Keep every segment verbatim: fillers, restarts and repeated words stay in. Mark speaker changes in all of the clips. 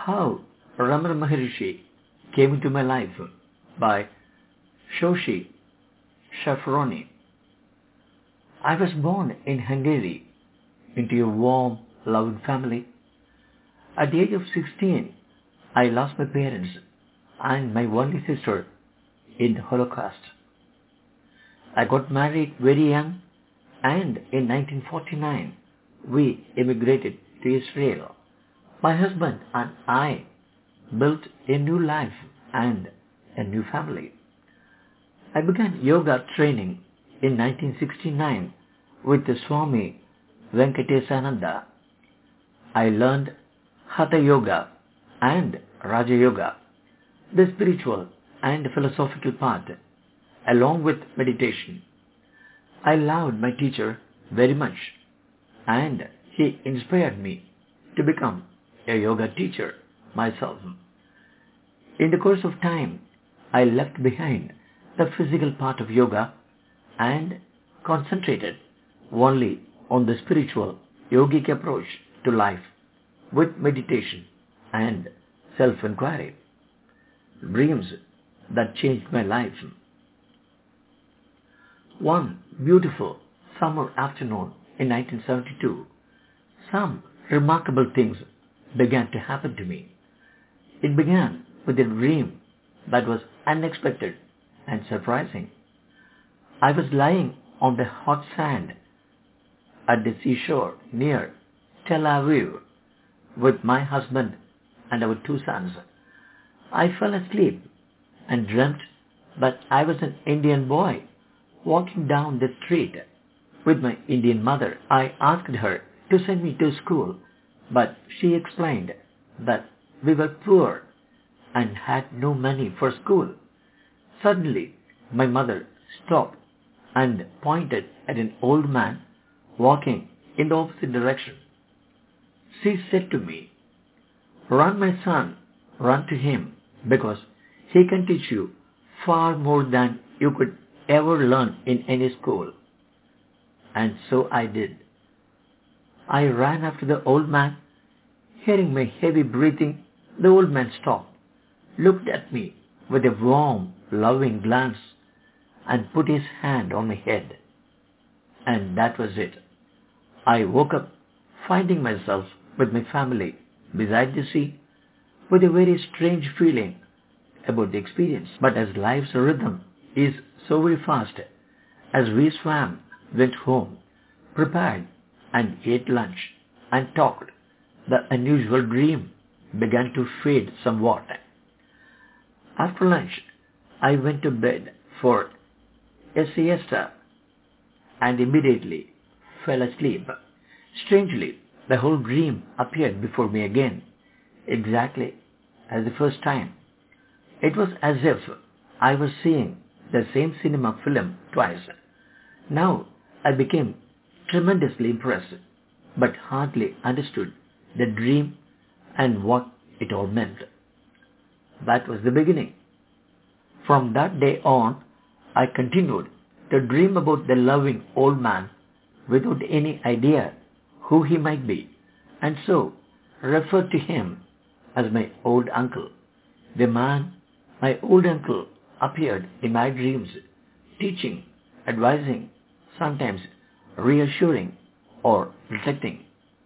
Speaker 1: How Ramana Maharishi Came into My Life by Shoshi Shafroni. I was born in Hungary into a warm, loving family. At the age of sixteen, I lost my parents and my only sister in the Holocaust. I got married very young, and in nineteen forty-nine we immigrated to Israel. My husband and I built a new life and a new family. I began yoga training in nineteen sixty-nine with the Swami Venkatesananda. I learned Hatha Yoga and Raja Yoga, the spiritual and philosophical part, along with meditation. I loved my teacher very much, and he inspired me to become a yoga teacher myself. In the course of time, I left behind the physical part of yoga and concentrated only on the spiritual yogic approach to life with meditation and self-inquiry. Dreams that changed my life. One beautiful summer afternoon in nineteen seventy-two, some remarkable things began to happen to me. It began with a dream that was unexpected and surprising. I was lying on the hot sand at the seashore near Tel Aviv with my husband and our two sons. I fell asleep and dreamt that I was an Indian boy walking down the street with my Indian mother. I asked her to send me to school, but she explained that we were poor and had no money for school. Suddenly, my mother stopped and pointed at an old man walking in the opposite direction. She said to me, "Run, my son, run to him, because he can teach you far more than you could ever learn in any school." And so I did. I ran after the old man. Hearing my heavy breathing, the old man stopped, looked at me with a warm, loving glance, and put his hand on my head. And that was it. I woke up finding myself with my family beside the sea, with a very strange feeling about the experience. But as life's rhythm is so very fast, as we swam, went home, prepared and ate lunch and talked, the unusual dream began to fade somewhat. After lunch, I went to bed for a siesta and immediately fell asleep. Strangely, the whole dream appeared before me again, exactly as the first time. It was as if I was seeing the same cinema film twice. Now I became tremendously impressed, but hardly understood the dream and what it all meant. That was the beginning. From that day on, I continued to dream about the loving old man without any idea who he might be, and so referred to him as my old uncle. The man, my old uncle, appeared in my dreams, teaching, advising, sometimes reassuring or protecting.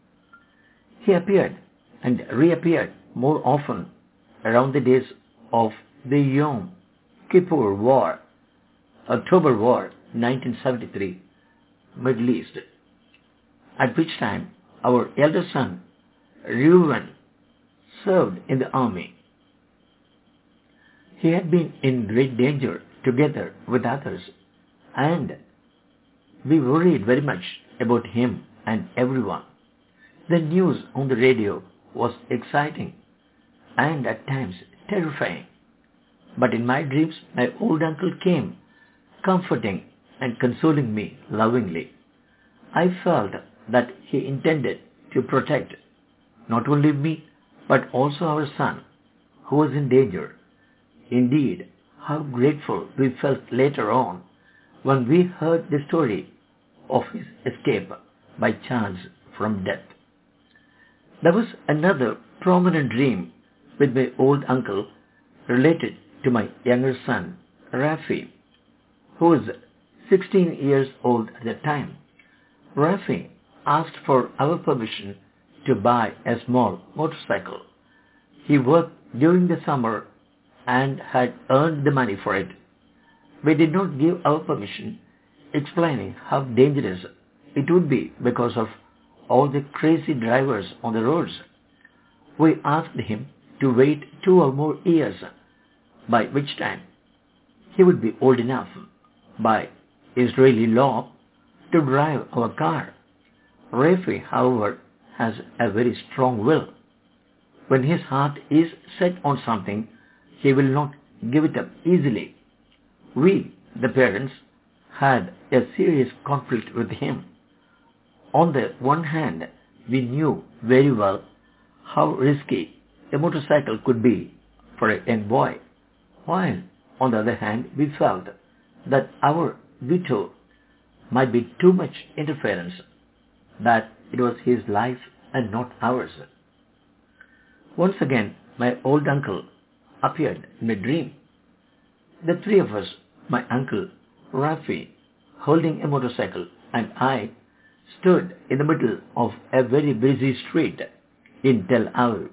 Speaker 1: He appeared and reappeared more often around the days of the Yom Kippur War, October War, nineteen seventy-three, Middle East, at which time our elder son, Reuven, served in the army. He had been in great danger together with others, and we worried very much about him and everyone. The news on the radio was exciting and at times terrifying. But in my dreams, my old uncle came, comforting and consoling me lovingly. I felt that he intended to protect not only me, but also our son, who was in danger. Indeed, how grateful we felt later on when we heard the story of his escape by chance from death. There was another prominent dream with my old uncle related to my younger son, Rafi, who was sixteen years old at the time. Rafi asked for our permission to buy a small motorcycle. He worked during the summer and had earned the money for it. We did not give our permission, explaining how dangerous it would be because of all the crazy drivers on the roads. We asked him to wait two or more years, by which time he would be old enough by Israeli law to drive our car. Rafi, however, has a very strong will. When his heart is set on something, he will not give it up easily. We, the parents, had a serious conflict with him. On the one hand, we knew very well how risky a motorcycle could be for a young boy, while on the other hand, we felt that our veto might be too much interference, that it was his life and not ours. Once again, my old uncle appeared in a dream. The three of us, my uncle, Rafi, holding a motorcycle, and I, stood in the middle of a very busy street in Tel Aviv.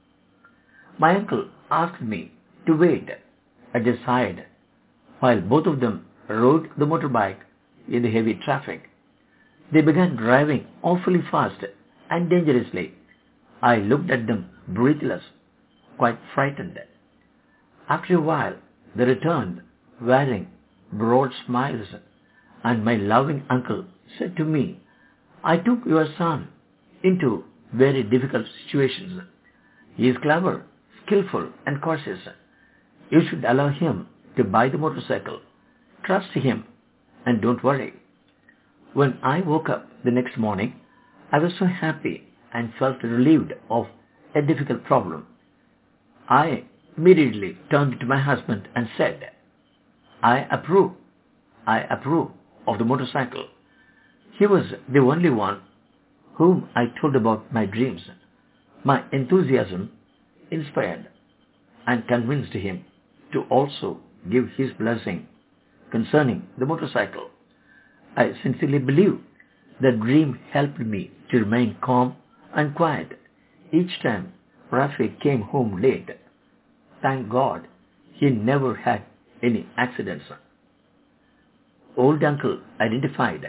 Speaker 1: My uncle asked me to wait at his side while both of them rode the motorbike in the heavy traffic. They began driving awfully fast and dangerously. I looked at them breathless, quite frightened. After a while, they returned wearing broad smiles, and my loving uncle said to me, "I took your son into very difficult situations. He is clever, skillful, and cautious. You should allow him to buy the motorcycle. Trust him and don't worry." When I woke up the next morning, I was so happy and felt relieved of a difficult problem. I immediately turned to my husband and said, I approve, I approve of the motorcycle. He was the only one whom I told about my dreams. My enthusiasm inspired and convinced him to also give his blessing concerning the motorcycle. I sincerely believe the dream helped me to remain calm and quiet each time Rafi came home late. Thank God he never had any accidents. Old uncle identified.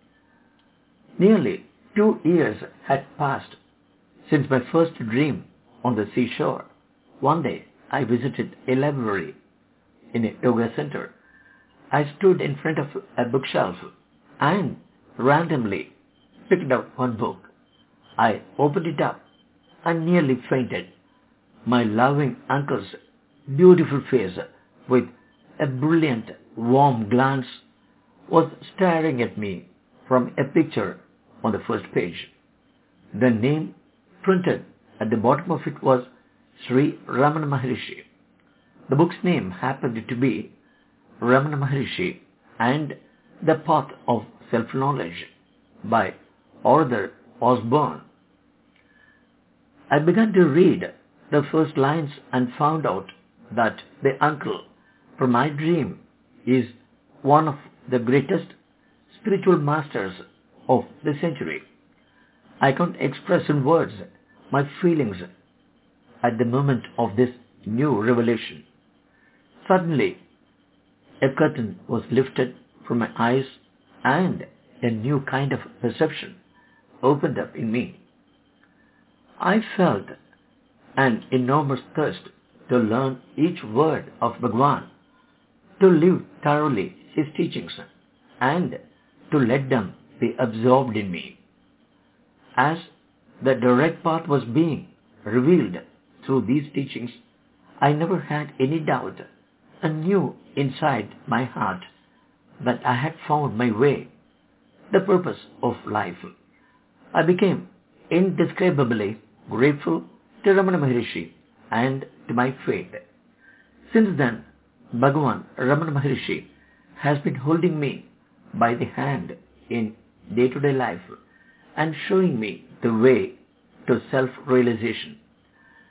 Speaker 1: Nearly two years had passed since my first dream on the seashore. One day I visited a library in a yoga center. I stood in front of a bookshelf and randomly picked up one book. I opened it up and nearly fainted. My loving uncle's beautiful face with a brilliant, warm glance was staring at me from a picture on the first page. The name printed at the bottom of it was Sri Ramana Maharishi. The book's name happened to be Ramana Maharishi and the Path of Self-Knowledge by Arthur Osborne. I began to read the first lines and found out that the uncle from my dream is one of the greatest spiritual masters of the century. I can't express in words my feelings at the moment of this new revelation. Suddenly, a curtain was lifted from my eyes and a new kind of perception opened up in me. I felt an enormous thirst to learn each word of Bhagwan, to live thoroughly his teachings, and to let them be absorbed in me. As the direct path was being revealed through these teachings, I never had any doubt and knew inside my heart that I had found my way, the purpose of life. I became indescribably grateful to Ramana Maharishi and to my faith. Since then, Bhagavan Ramana Maharishi has been holding me by the hand in day-to-day life and showing me the way to self-realization.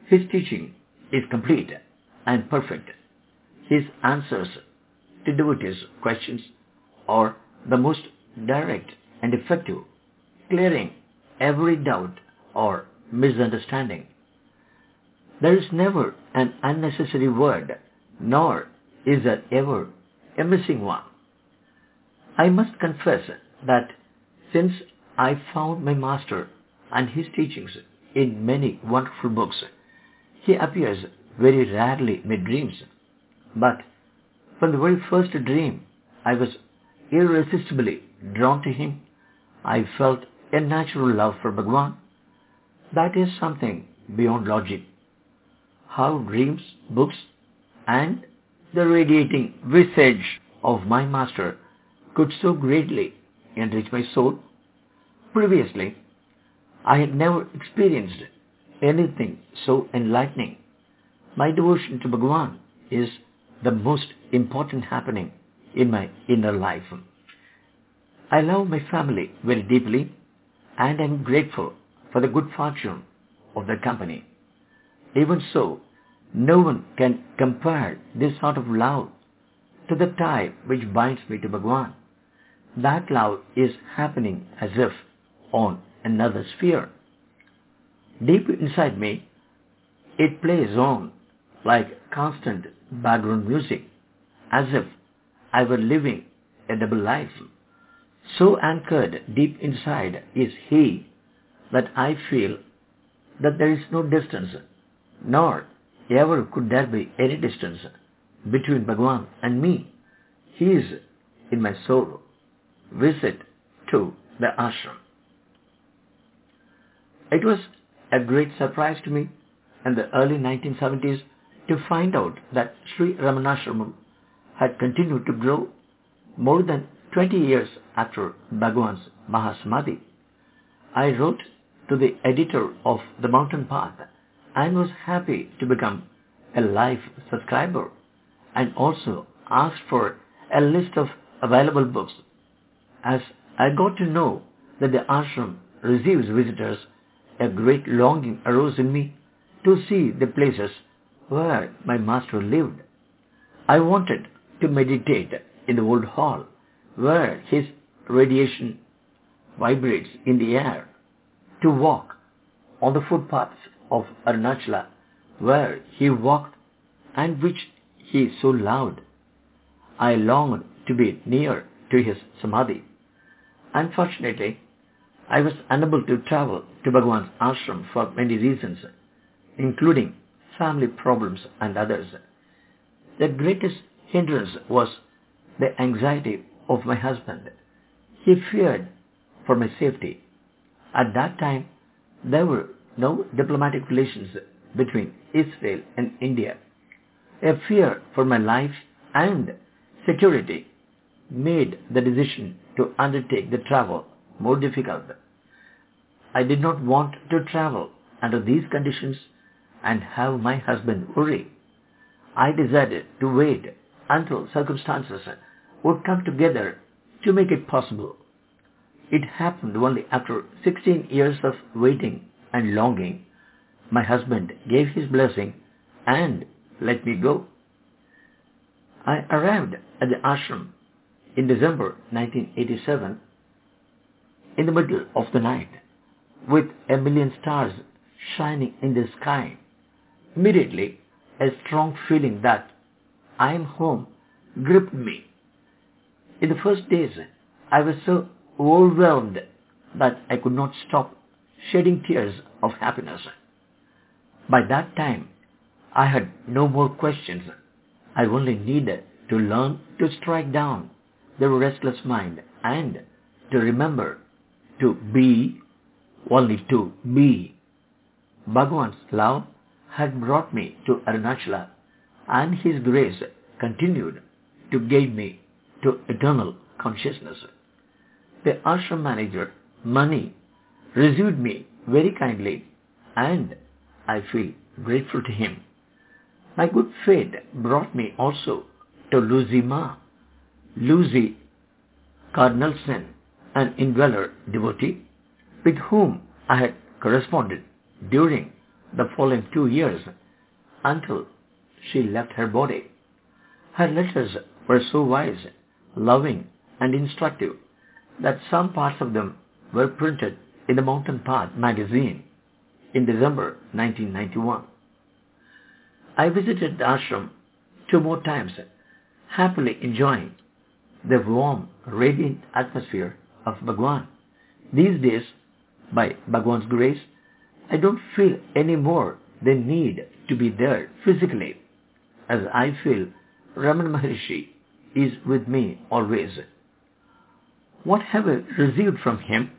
Speaker 1: His teaching is complete and perfect. His answers to devotees' questions are the most direct and effective, clearing every doubt or misunderstanding. There is never an unnecessary word, nor is there ever a missing one. I must confess that since I found my master and his teachings in many wonderful books, he appears very rarely in my dreams. But from the very first dream, I was irresistibly drawn to him. I felt a natural love for Bhagwan. That is something beyond logic. How dreams, books, and the radiating visage of my master could so greatly enrich my soul. Previously, I had never experienced anything so enlightening. My devotion to Bhagwan is the most important happening in my inner life. I love my family very deeply and am grateful for the good fortune of their company. Even so, no one can compare this sort of love to the tie which binds me to Bhagwan. That love is happening as if on another sphere. Deep inside me, it plays on like constant background music, as if I were living a double life. So anchored deep inside is He that I feel that there is no distance, nor ever could there be any distance between Bhagwan and me. He is in my soul. Visit to the ashram. It was a great surprise to me in the early nineteen seventies to find out that Sri Ramanashramam had continued to grow more than twenty years after Bhagwan's Mahasamadhi. I wrote to the editor of The Mountain Path and was happy to become a life subscriber, and also asked for a list of available books. As I got to know that the ashram receives visitors, a great longing arose in me to see the places where my master lived. I wanted to meditate in the old hall where his radiation vibrates in the air, to walk on the footpaths of Arunachala where he walked and which he so loved. I longed to be near to his samadhi. Unfortunately, I was unable to travel to Bhagwan's ashram for many reasons, including family problems and others. The greatest hindrance was the anxiety of my husband. He feared for my safety. At that time, there were no diplomatic relations between Israel and India. A fear for my life and security made the decision to undertake the travel more difficult. I did not want to travel under these conditions and have my husband worry. I decided to wait until circumstances would come together to make it possible. It happened only after sixteen years of waiting and longing. My husband gave his blessing and let me go. I arrived at the ashram in December nineteen eighty-seven, in the middle of the night, with a million stars shining in the sky. Immediately, a strong feeling that I am home gripped me. In the first days, I was so overwhelmed that I could not stop shedding tears of happiness. By that time, I had no more questions. I only needed to learn to strike down the restless mind and to remember to be, only to be. Bhagwan's love had brought me to Arunachala, and his grace continued to guide me to eternal consciousness. The ashram manager, Mani, received me very kindly, and I feel grateful to him. My good fate brought me also to Lucy Ma. Lucy Cardinalson, an indweller devotee, with whom I had corresponded during the following two years until she left her body. Her letters were so wise, loving, and instructive that some parts of them were printed in the Mountain Path magazine in December nineteen ninety-one. I visited the ashram two more times, happily enjoying the warm, radiant atmosphere of Bhagwan. These days, by Bhagwan's grace, I don't feel any more the need to be there physically, as I feel Ramana Maharshi is with me always. What have I received from him?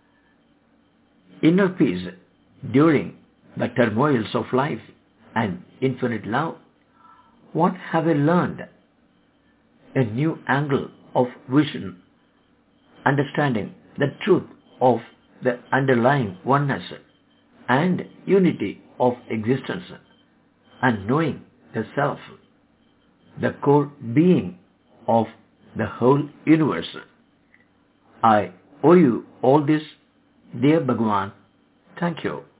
Speaker 1: Inner peace during the turmoils of life and infinite love. What have I learned? A new angle of vision, understanding the truth of the underlying oneness and unity of existence, and knowing the self, the core being of the whole universe. I owe you all this, dear Bhagwan. Thank you.